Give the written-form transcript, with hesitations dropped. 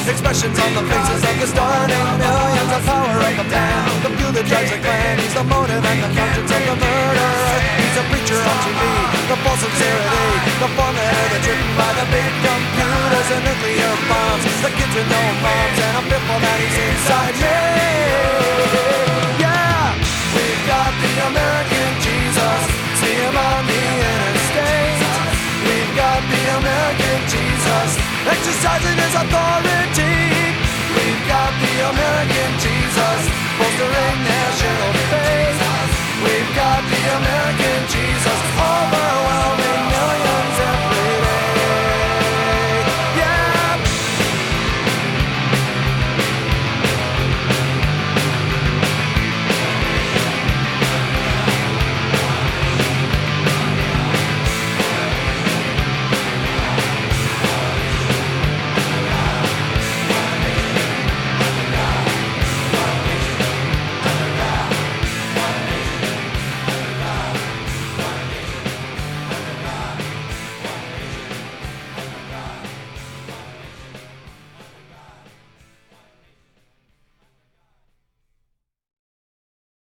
Expressions on the faces of the starting millions. The power of the man, the few that drives the clan. He's the motive and the conscience of the murderer. He's a preacher on TV, the false sincerity, the formula that's written by the big computers and nuclear bombs. The kids with no moms, and I'm fearful that he's inside me.